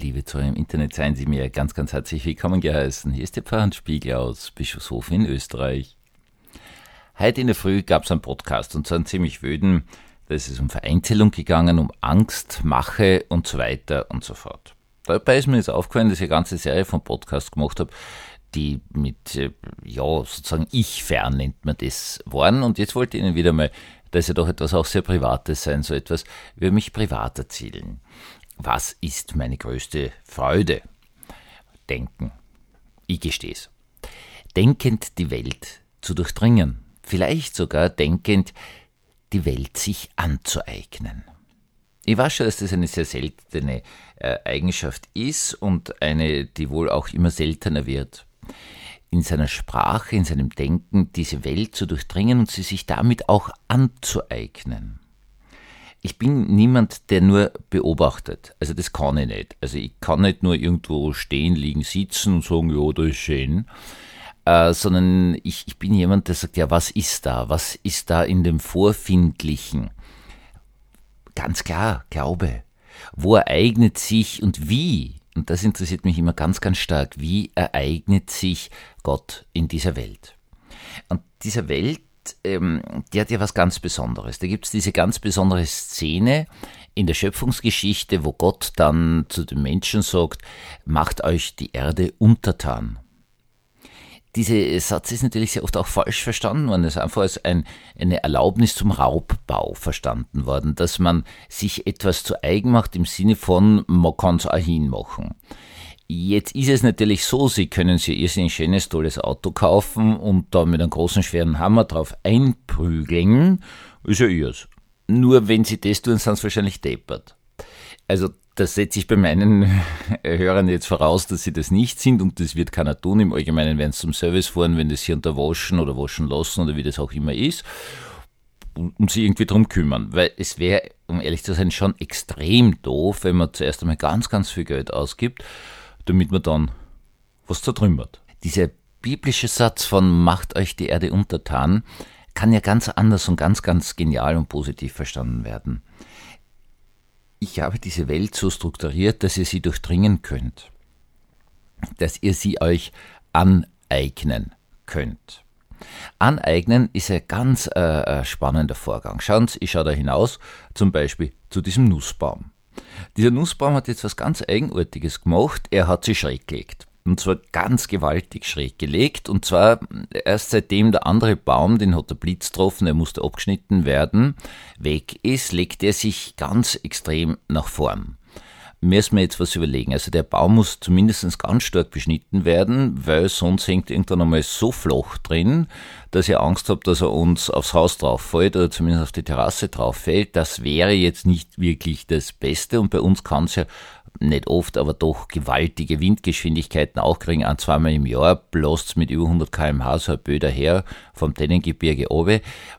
liebe Zuhörer im Internet, seien Sie mir ganz, ganz herzlich willkommen geheißen. Hier ist der Pfarrer Spiegel aus Bischofshof in Österreich. Heute in der Früh gab es einen Podcast und zwar einen ziemlich wöden. Da ist es um Vereinzelung gegangen, um Angst, Mache und so weiter und so fort. Dabei ist mir jetzt aufgefallen, dass ich eine ganze Serie von Podcasts gemacht habe, die mit, sozusagen ich-fern nennt man das, waren. Und jetzt wollte ich Ihnen wieder mal, da ist ja doch etwas auch sehr Privates sein, so etwas über mich privat erzählen. Was ist meine größte Freude? Denken. Ich gestehe es. Denkend die Welt zu durchdringen. Vielleicht sogar denkend die Welt sich anzueignen. Ich weiß schon, dass das eine sehr seltene Eigenschaft ist und eine, die wohl auch immer seltener wird. In seiner Sprache, in seinem Denken diese Welt zu durchdringen und sie sich damit auch anzueignen. Ich bin niemand, der nur beobachtet. Also das kann ich nicht. Also ich kann nicht nur irgendwo stehen, liegen, sitzen und sagen, ja, das ist schön. Sondern ich bin jemand, der sagt, ja, was ist da? Was ist da in dem Vorfindlichen? Ganz klar, Glaube. Wo ereignet sich und wie? Und das interessiert mich immer ganz, ganz stark. Wie ereignet sich Gott in dieser Welt? Und dieser Welt, die hat ja was ganz Besonderes. Da gibt es diese ganz besondere Szene in der Schöpfungsgeschichte, wo Gott dann zu den Menschen sagt, macht euch die Erde untertan. Dieser Satz ist natürlich sehr oft auch falsch verstanden worden. Es ist einfach als eine Erlaubnis zum Raubbau verstanden worden, dass man sich etwas zu eigen macht im Sinne von, man kann es auch hinmachen. Jetzt ist es natürlich so, Sie können sich irrsinnig schönes, tolles Auto kaufen und da mit einem großen, schweren Hammer drauf einprügeln, ist ja ihrs. Nur wenn Sie das tun, sind Sie wahrscheinlich deppert. Also das setze ich bei meinen Hörern jetzt voraus, dass sie das nicht sind und das wird keiner tun. Im Allgemeinen werden sie zum Service fahren, wenn das hier unter waschen oder waschen lassen oder wie das auch immer ist und sich irgendwie drum kümmern. Weil es wäre, um ehrlich zu sein, schon extrem doof, wenn man zuerst einmal ganz, ganz viel Geld ausgibt, damit man dann was zertrümmert. Dieser biblische Satz von macht euch die Erde untertan kann ja ganz anders und ganz, ganz genial und positiv verstanden werden. Ich habe diese Welt so strukturiert, dass ihr sie durchdringen könnt, dass ihr sie euch aneignen könnt. Aneignen ist ein ganz spannender Vorgang. Schauen Sie, ich schaue da hinaus, zum Beispiel zu diesem Nussbaum. Dieser Nussbaum hat jetzt was ganz Eigenartiges gemacht, er hat sich schräg gelegt. Und zwar ganz gewaltig schräg gelegt. Und zwar erst seitdem der andere Baum, den hat der Blitz getroffen, er musste abgeschnitten werden, weg ist, legt er sich ganz extrem nach vorn. Müssen wir jetzt was überlegen. Also der Baum muss zumindest ganz stark beschnitten werden, weil sonst hängt irgendwann einmal so flach drin, dass ich Angst habe, dass er uns aufs Haus drauf fällt oder zumindest auf die Terrasse drauf fällt. Das wäre jetzt nicht wirklich das Beste und bei uns kann es ja nicht oft, aber doch gewaltige Windgeschwindigkeiten auch kriegen, ein-, zweimal im Jahr, bläst mit über 100 km/h so ein Böder her vom Tennengebirge runter.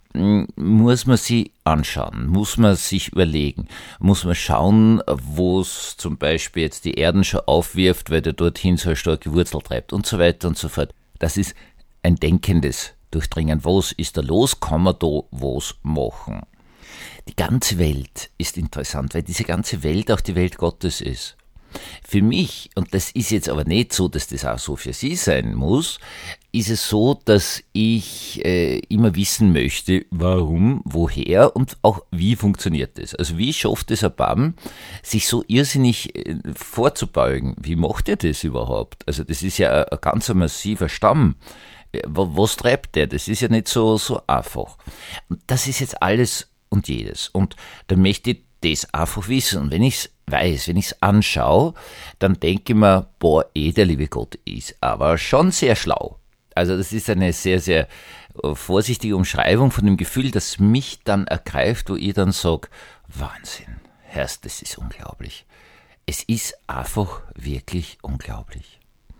Muss man sich anschauen, muss man sich überlegen, muss man schauen, wo es zum Beispiel jetzt die Erden schon aufwirft, weil der dorthin so eine starke Wurzel treibt und so weiter und so fort. Das ist ein denkendes Durchdringen. Was ist da los? Kann man da was machen? Die ganze Welt ist interessant, weil diese ganze Welt auch die Welt Gottes ist. Für mich, und das ist jetzt aber nicht so, dass das auch so für Sie sein muss, ist es so, dass ich immer wissen möchte, warum, woher und auch wie funktioniert das. Also wie schafft es ein Baum, sich so irrsinnig vorzubeugen? Wie macht er das überhaupt? Also das ist ja ein ganz massiver Stamm. Was treibt der? Das ist ja nicht so einfach. Und das ist jetzt alles und jedes. Und da möchte ich das einfach wissen. Und wenn ich es weiß, wenn ich es anschaue, dann denke ich mir, boah, der liebe Gott ist aber schon sehr schlau. Also das ist eine sehr, sehr vorsichtige Umschreibung von dem Gefühl, das mich dann ergreift, wo ich dann sage, Wahnsinn, Herr, das ist unglaublich. Es ist einfach wirklich unglaublich.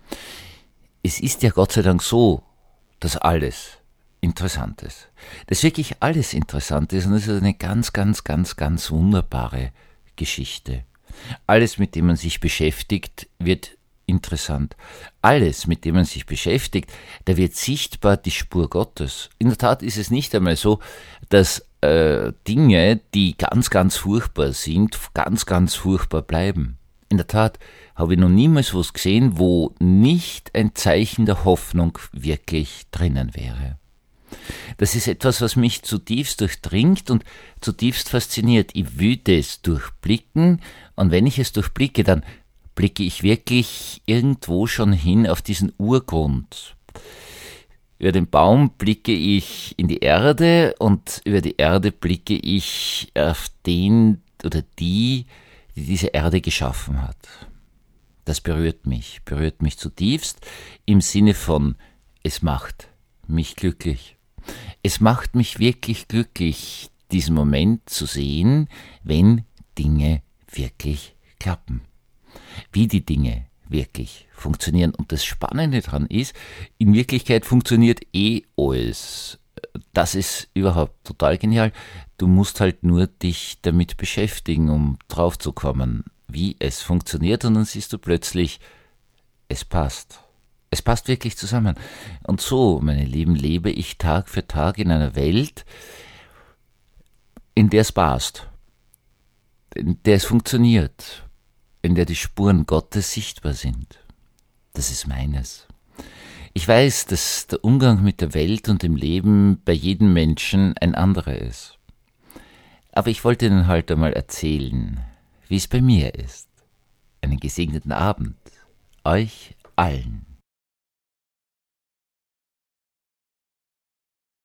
Es ist ja Gott sei Dank so, dass alles interessant ist. Dass wirklich alles interessant ist und es ist eine ganz, ganz, ganz, ganz wunderbare Geschichte. Alles, mit dem man sich beschäftigt, wird interessant. Alles, mit dem man sich beschäftigt, da wird sichtbar die Spur Gottes. In der Tat ist es nicht einmal so, dass Dinge, die ganz, ganz furchtbar sind, ganz, ganz furchtbar bleiben. In der Tat habe ich noch niemals was gesehen, wo nicht ein Zeichen der Hoffnung wirklich drinnen wäre. Das ist etwas, was mich zutiefst durchdringt und zutiefst fasziniert. Ich will das durchblicken, und wenn ich es durchblicke, dann blicke ich wirklich irgendwo schon hin auf diesen Urgrund. Über den Baum blicke ich in die Erde, und über die Erde blicke ich auf den oder die diese Erde geschaffen hat. Das berührt mich zutiefst im Sinne von, es macht mich glücklich. Es macht mich wirklich glücklich, diesen Moment zu sehen, wenn Dinge wirklich klappen. Wie die Dinge wirklich funktionieren. Und das Spannende daran ist, in Wirklichkeit funktioniert alles. Das ist überhaupt total genial. Du musst halt nur dich damit beschäftigen, um drauf zu kommen, wie es funktioniert, und dann siehst du plötzlich, es passt. Es passt wirklich zusammen. Und so, meine Lieben, lebe ich Tag für Tag in einer Welt, in der es passt, in der es funktioniert, in der die Spuren Gottes sichtbar sind. Das ist meines. Ich weiß, dass der Umgang mit der Welt und dem Leben bei jedem Menschen ein anderer ist. Aber ich wollte Ihnen halt einmal erzählen, wie es bei mir ist. Einen gesegneten Abend euch allen.